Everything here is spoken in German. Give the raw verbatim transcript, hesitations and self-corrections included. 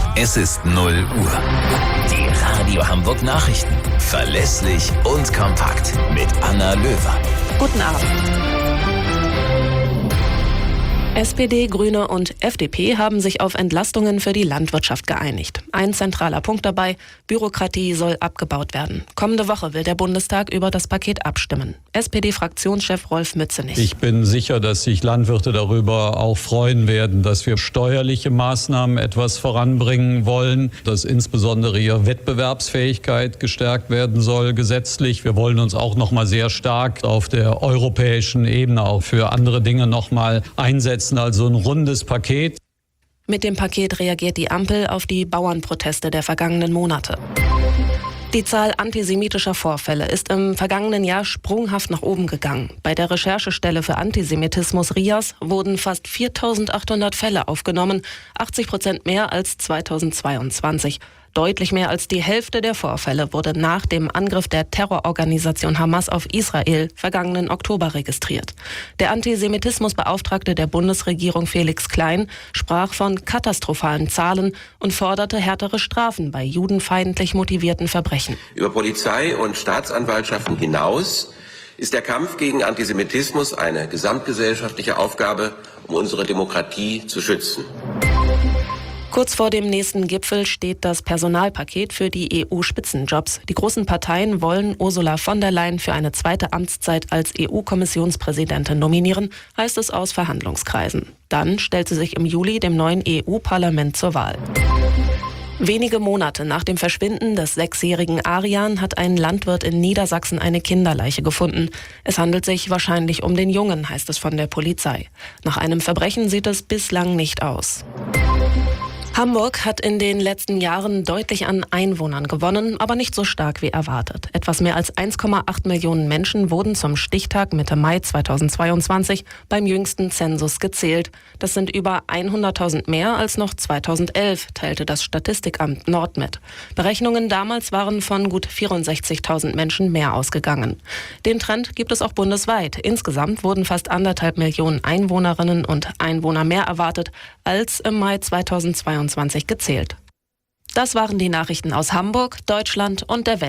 Es ist null Uhr. Die Radio Hamburg Nachrichten. Verlässlich und kompakt mit Anna Löwer. Guten Abend. S P D, Grüne und F D P haben sich auf Entlastungen für die Landwirtschaft geeinigt. Ein zentraler Punkt dabei: Bürokratie soll abgebaut werden. Kommende Woche will der Bundestag über das Paket abstimmen. S P D-Fraktionschef Rolf Mützenich. Ich bin sicher, dass sich Landwirte darüber auch freuen werden, dass wir steuerliche Maßnahmen etwas voranbringen wollen, dass insbesondere ihre Wettbewerbsfähigkeit gestärkt werden soll gesetzlich. Wir wollen uns auch noch mal sehr stark auf der europäischen Ebene auch für andere Dinge noch mal einsetzen. Also ein rundes Paket. Mit dem Paket reagiert die Ampel auf die Bauernproteste der vergangenen Monate. Die Zahl antisemitischer Vorfälle ist im vergangenen Jahr sprunghaft nach oben gegangen. Bei der Recherchestelle für Antisemitismus RIAS wurden fast viertausendachthundert Fälle aufgenommen, achtzig Prozent mehr als zweitausendzweiundzwanzig. Deutlich mehr als die Hälfte der Vorfälle wurde nach dem Angriff der Terrororganisation Hamas auf Israel vergangenen Oktober registriert. Der Antisemitismusbeauftragte der Bundesregierung Felix Klein sprach von katastrophalen Zahlen und forderte härtere Strafen bei judenfeindlich motivierten Verbrechen. Über Polizei und Staatsanwaltschaften hinaus ist der Kampf gegen Antisemitismus eine gesamtgesellschaftliche Aufgabe, um unsere Demokratie zu schützen. Kurz vor dem nächsten Gipfel steht das Personalpaket für die E U-Spitzenjobs. Die großen Parteien wollen Ursula von der Leyen für eine zweite Amtszeit als E U-Kommissionspräsidentin nominieren, heißt es aus Verhandlungskreisen. Dann stellt sie sich im Juli dem neuen E U-Parlament zur Wahl. Wenige Monate nach dem Verschwinden des sechsjährigen Arian hat ein Landwirt in Niedersachsen eine Kinderleiche gefunden. Es handelt sich wahrscheinlich um den Jungen, heißt es von der Polizei. Nach einem Verbrechen sieht es bislang nicht aus. Hamburg hat in den letzten Jahren deutlich an Einwohnern gewonnen, aber nicht so stark wie erwartet. Etwas mehr als eins Komma acht Millionen Menschen wurden zum Stichtag Mitte Mai zweitausendzweiundzwanzig beim jüngsten Zensus gezählt. Das sind über hunderttausend mehr als noch zweitausendelf, teilte das Statistikamt Nord mit. Berechnungen damals waren von gut vierundsechzigtausend Menschen mehr ausgegangen. Den Trend gibt es auch bundesweit. Insgesamt wurden fast anderthalb Millionen Einwohnerinnen und Einwohner mehr erwartet als im Mai zweitausendzweiundzwanzig gezählt. Das waren die Nachrichten aus Hamburg, Deutschland und der Welt.